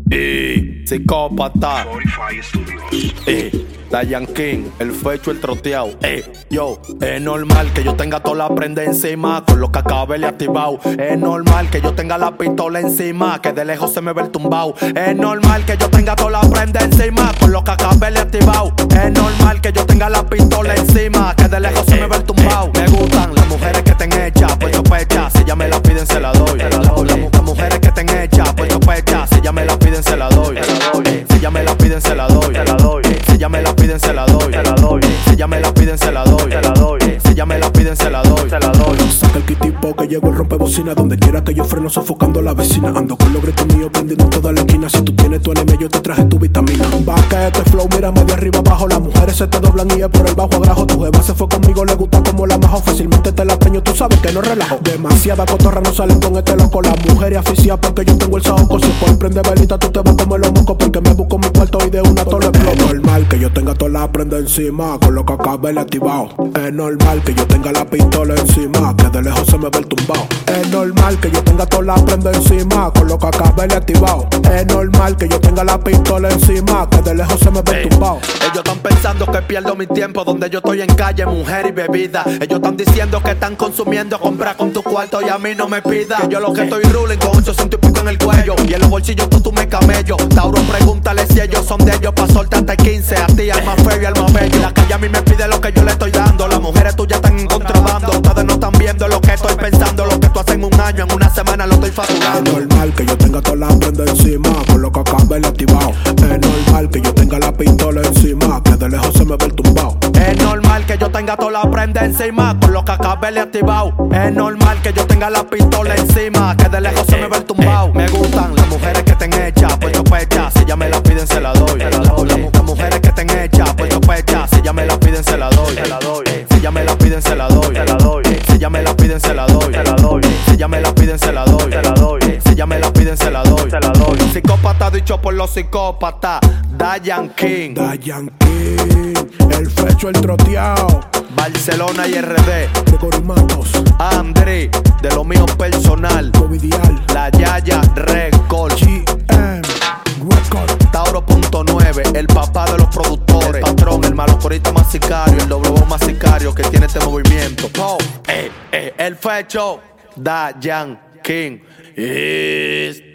Psicópata. Dayan King, el fecho, el troteado. Yo, es normal que yo tenga toda la prenda encima con los cacabeles activados. Es normal que yo tenga la pistola encima, que de lejos se me ve el tumbao. Es normal que yo tenga toda la prenda encima con los cacabeles activados. Es normal que yo tenga la pistola encima, que de lejos se me ve el tumbao. Me gustan las mujeres que estén hechas por sospecha, si ya me la piden se la doy. Las mujeres que estén hechas por sospecha, si ya me la piden se la doy. Si ya me la piden se la doy. Si ya me la piden se la doy. Si ya me la piden se la doy. Si ya me la piden se la doy. Saca el kitipo que llegó el rompebocina. Donde quiera que yo freno sofocando a la vecina. Ando con los gritos míos prendiendo en toda la esquina. Si tú tienes tu anime yo te traje tu vitamina. Vaca este flow, mírame de arriba abajo. Las mujeres se te doblan y es por el bajo agrajo. Tu jeva se fue conmigo, le gusta como la majo. Fácilmente te la peño, tú sabes que no relajo. Demasiada cotorra no salen con este loco. Las mujeres aficiadas porque yo tengo el saoco. Si puedes prender velita tú te vas como los mocos. Porque me busco mi cuarto y de una tola exploto. Es normal que yo tenga toda la prenda encima con los cacabeles activados. Es normal que yo tenga la pistola encima, que de lejos se me ve el tumbao. Es normal que yo tenga toda la prenda encima con los cacabeles activados. Es normal que yo tenga la pistola encima, que de lejos se me ve el tumbao. Ellos están pensando que pierdo mi tiempo donde yo estoy en calle, mujer y bebida. Ellos están diciendo que están consumiendo, compra con tu cuarto y a mí no me pida. Que yo lo que estoy ruling con 800 y pico en el cuello y en los bolsillos tú me camello. Tauro, pregúntale si ellos son de ellos pa' soltarte 15. A ti, al más feo y al más bello. La calle a mí me pide lo que yo le estoy dando. Las mujeres tuyas están en contrabando. Ustedes no están viendo lo que estoy pensando. Lo que tú haces en un año, en una semana lo estoy facturando. Es normal que yo tenga toda la prenda encima con los cacabeles activados. Es normal que yo tenga la pistola encima, que de lejos se me ve el tumbao. Es normal que yo tenga toda la prenda encima con los cacabeles activados. Es normal que yo tenga la pistola encima, que de lejos se me ve el tumbao. Me gustan las mujeres que estén hechas por sospecha, si ya me la piden se la doy. Las mujeres que estén hechas por sospecha, si ya me la piden se la doy. Si ya me la piden se la doy. Si ya me la piden se la doy. Si ya me la piden se la doy. Si ya me la piden se la doy. Psicópata dicho por los psicópatas. Dayan King, el fecho, el troteado. Barcelona y RD. Gregory Matos, André, de lo mío personal. Covidial, La Yaya Record, GM Record, Tauro.9, el papá de los productores, el patrón, el malocorito más sicario, el doble voz más sicario que tiene este movimiento. El fecho, Dayan King.